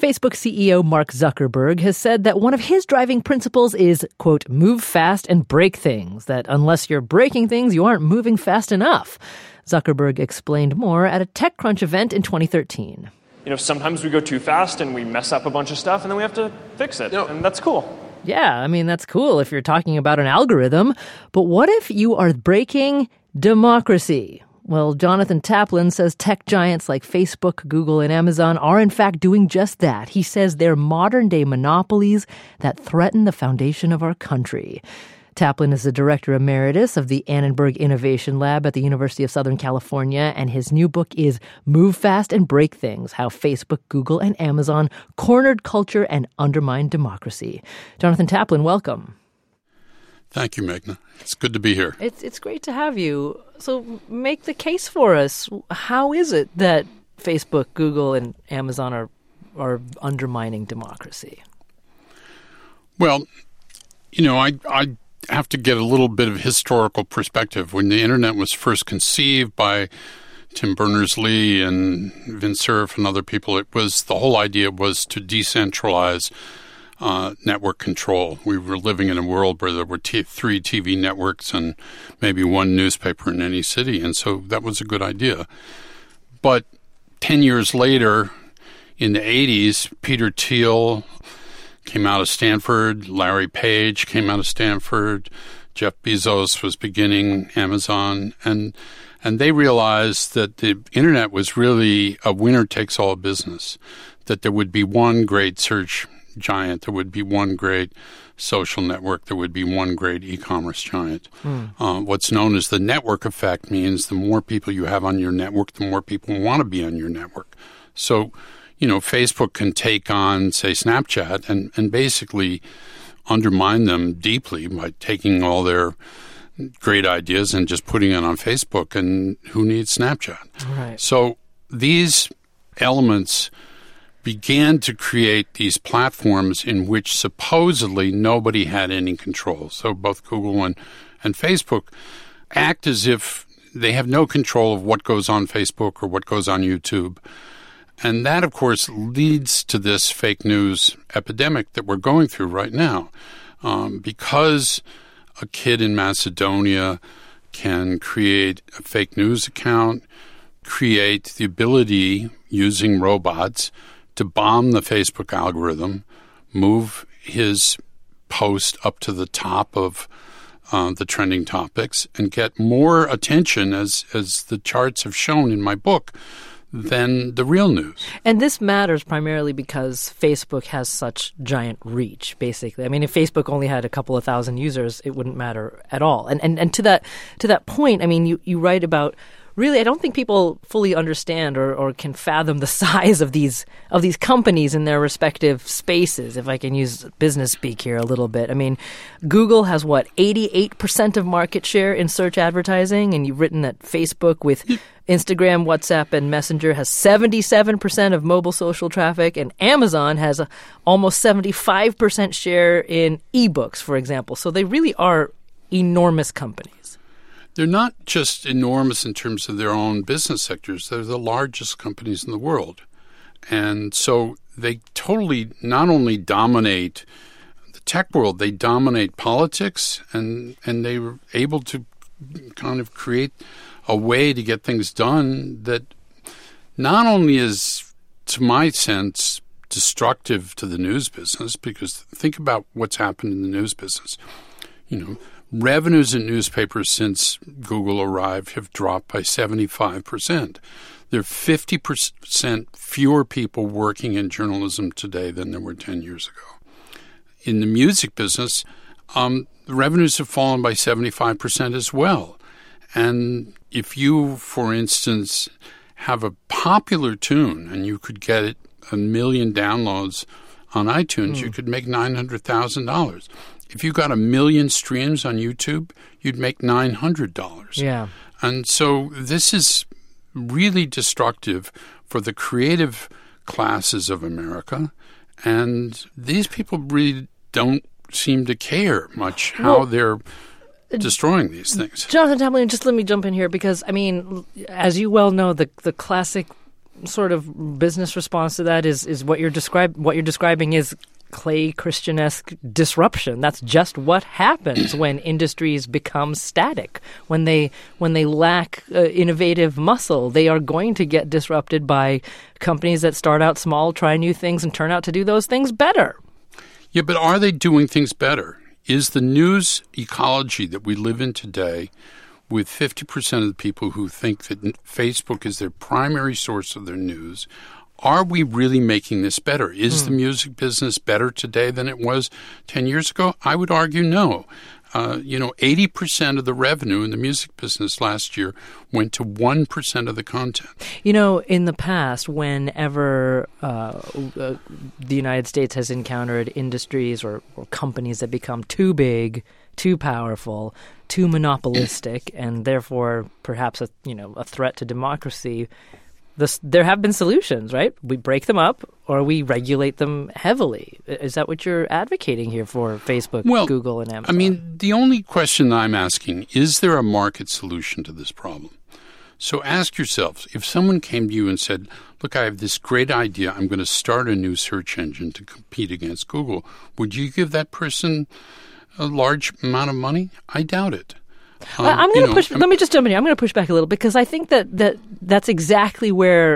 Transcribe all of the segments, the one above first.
Facebook CEO Mark Zuckerberg has said that one of his driving principles is, quote, move fast and break things, that unless you're breaking things, you aren't moving fast enough. Zuckerberg explained more at a TechCrunch event in 2013. Sometimes we go too fast and we mess up a bunch of stuff and then we have to fix it. And that's cool. Yeah, that's cool if you're talking about an algorithm. But what if you are breaking democracy? Well, Jonathan Taplin says tech giants like Facebook, Google, and Amazon are in fact doing just that. He says they're modern-day monopolies that threaten the foundation of our country. Taplin is the director emeritus of the Annenberg Innovation Lab at the University of Southern California, and his new book is Move Fast and Break Things: How Facebook, Google, and Amazon Cornered Culture and Undermined Democracy. Jonathan Taplin, welcome. Thank you, Meghna. It's good to be here. It's great to have you. So make the case for us. How is it that Facebook, Google, and Amazon are undermining democracy? Well, I have to get a little bit of historical perspective. When the Internet was first conceived by Tim Berners-Lee and Vint Cerf and other people, the whole idea was to decentralize network control. We were living in a world where there were 3 TV networks and maybe 1 newspaper in any city, and so that was a good idea. But 10 years later, in the 80s, Peter Thiel came out of Stanford, Larry Page came out of Stanford, Jeff Bezos was beginning Amazon, and they realized that the Internet was really a winner-takes-all business, that there would be one great search giant, there would be one great social network, there would be one great e-commerce giant. What's known as the network effect means the more people you have on your network, the more people want to be on your network. So, Facebook can take on, say, Snapchat and basically undermine them deeply by taking all their great ideas and just putting it on Facebook, and who needs Snapchat? Right. So these elements began to create these platforms in which supposedly nobody had any control. So both Google and Facebook act as if they have no control of what goes on Facebook or what goes on YouTube. And that, of course, leads to this fake news epidemic that we're going through right now. Because a kid in Macedonia can create a fake news account, create the ability, using robots, to bomb the Facebook algorithm, move his post up to the top of the trending topics, and get more attention, as the charts have shown in my book, than the real news. And this matters primarily because Facebook has such giant reach, basically. If Facebook only had a couple of thousand users, it wouldn't matter at all. And to that point, you write about, really, I don't think people fully understand or can fathom the size of these companies in their respective spaces, if I can use business speak here a little bit. Google has, 88% of market share in search advertising, and you've written that Facebook with Instagram, WhatsApp, and Messenger has 77% of mobile social traffic, and Amazon has almost 75% share in ebooks, for example. So they really are enormous companies. They're not just enormous in terms of their own business sectors. They're the largest companies in the world. And so they totally not only dominate the tech world, they dominate politics, and they were able to kind of create a way to get things done that not only is, to my sense, destructive to the news business, because think about what's happened in the news business. Revenues in newspapers since Google arrived have dropped by 75%. There are 50% fewer people working in journalism today than there were 10 years ago. In the music business, the revenues have fallen by 75% as well. And if you, for instance, have a popular tune and you could get 1 million downloads on iTunes, you could make $900,000. If you got 1 million streams on YouTube, you'd make $900. Yeah. And so this is really destructive for the creative classes of America. And these people really don't seem to care much how they're destroying these things. Jonathan Taplin, just let me jump in here because, as you well know, the classic sort of business response to that is what you're describing is Clay Christian-esque disruption. That's just what happens when industries become static. When they lack innovative muscle, they are going to get disrupted by companies that start out small, try new things, and turn out to do those things better. Yeah, but are they doing things better? Is the news ecology that we live in today, with 50% of the people who think that Facebook is their primary source of their news, are we really making this better? Is the music business better today than it was 10 years ago? I would argue no. 80% of the revenue in the music business last year went to 1% of the content. In the past, whenever the United States has encountered industries or companies that become too big, too powerful, too monopolistic, and therefore perhaps a threat to democracy, there have been solutions, right? We break them up or we regulate them heavily. Is that what you're advocating here for Facebook, Google, and Amazon? I mean, the only question that I'm asking, is there a market solution to this problem? So ask yourselves, if someone came to you and said, look, I have this great idea, I'm going to start a new search engine to compete against Google, would you give that person a large amount of money? I doubt it. I'm going to push. Let me just jump in here. I'm going to push back a little because I think that's exactly where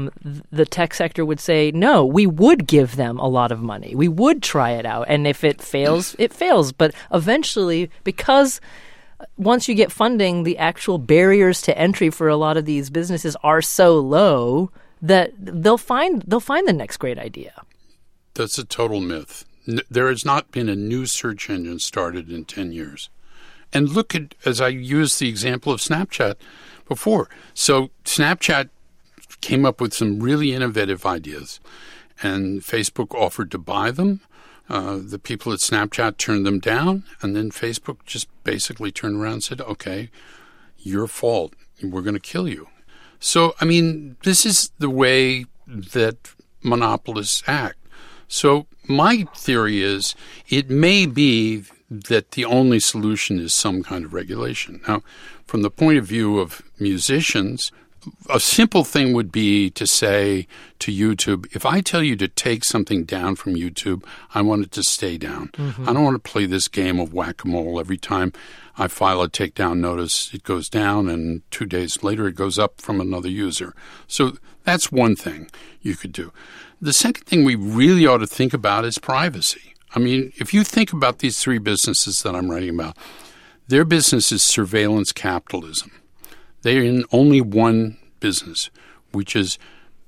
the tech sector would say, no, we would give them a lot of money. We would try it out. And if it fails, it fails. But eventually, because once you get funding, the actual barriers to entry for a lot of these businesses are so low that they'll find the next great idea. That's a total myth. There has not been a new search engine started in 10 years. And look at, as I used the example of Snapchat before. So Snapchat came up with some really innovative ideas, and Facebook offered to buy them. The people at Snapchat turned them down, and then Facebook just basically turned around and said, okay, your fault. We're going to kill you. So, I mean, this is the way that monopolists act. So my theory is it may be that the only solution is some kind of regulation. Now, from the point of view of musicians, a simple thing would be to say to YouTube, if I tell you to take something down from YouTube, I want it to stay down. I don't want to play this game of whack-a-mole. Every time I file a takedown notice, it goes down, and 2 days later it goes up from another user. So that's one thing you could do. The second thing we really ought to think about is privacy. I mean, if you think about these three businesses that I'm writing about, their business is surveillance capitalism. They're in only one business, which is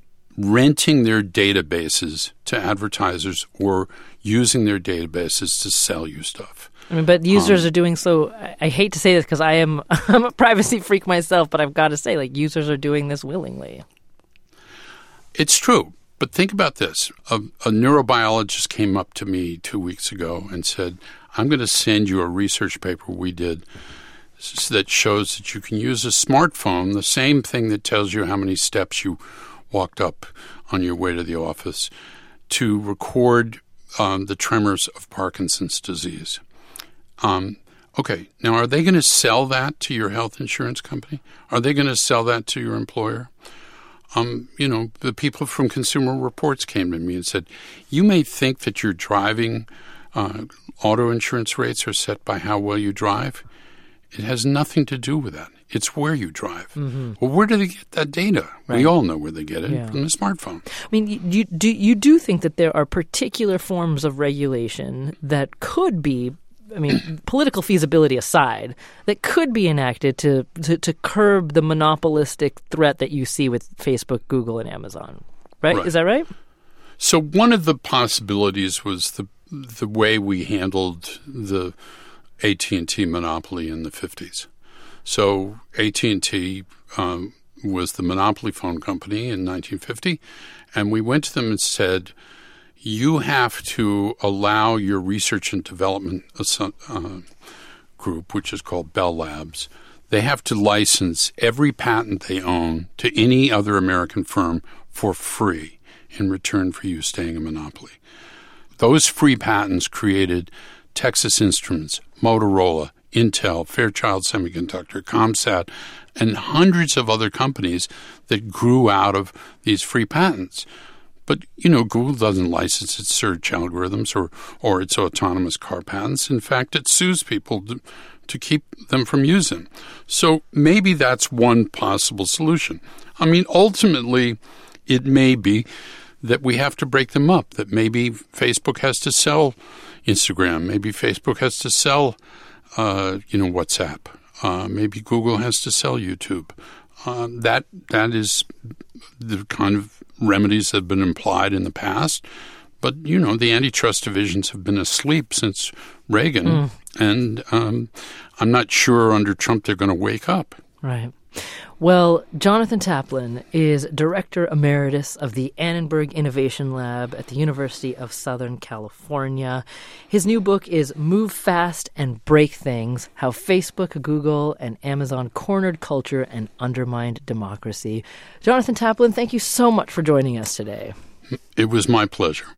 renting their databases to advertisers or using their databases to sell you stuff. I mean, but users are doing so. I hate to say this because I'm a privacy freak myself, but I've got to say, users are doing this willingly. It's true. But think about this. A neurobiologist came up to me 2 weeks ago and said, I'm going to send you a research paper we did that shows that you can use a smartphone, the same thing that tells you how many steps you walked up on your way to the office, to record the tremors of Parkinson's disease. Okay, now are they going to sell that to your health insurance company? Are they going to sell that to your employer? The people from Consumer Reports came to me and said, you may think that your driving auto insurance rates are set by how well you drive. It has nothing to do with that. It's where you drive. Well, where do they get that data? Right. We all know where they get it, from the smartphone. I mean, you do think that there are particular forms of regulation that could be, political feasibility aside, that could be enacted to curb the monopolistic threat that you see with Facebook, Google, and Amazon, right? Is that right? So one of the possibilities was the way we handled the AT&T monopoly in the 50s. So AT&T was the monopoly phone company in 1950, and we went to them and said, you have to allow your research and development group, which is called Bell Labs, they have to license every patent they own to any other American firm for free in return for you staying a monopoly. Those free patents created Texas Instruments, Motorola, Intel, Fairchild Semiconductor, ComSat, and hundreds of other companies that grew out of these free patents. But, Google doesn't license its search algorithms or its autonomous car patents. In fact, it sues people to keep them from using. So maybe that's one possible solution. I mean, ultimately, it may be that we have to break them up, that maybe Facebook has to sell Instagram, maybe Facebook has to sell, WhatsApp, maybe Google has to sell YouTube. That is the kind of remedies that have been implied in the past. But, the antitrust divisions have been asleep since Reagan, and I'm not sure under Trump they're going to wake up. Right. Well, Jonathan Taplin is Director Emeritus of the Annenberg Innovation Lab at the University of Southern California. His new book is Move Fast and Break Things, How Facebook, Google, and Amazon Cornered Culture and Undermined Democracy. Jonathan Taplin, thank you so much for joining us today. It was my pleasure.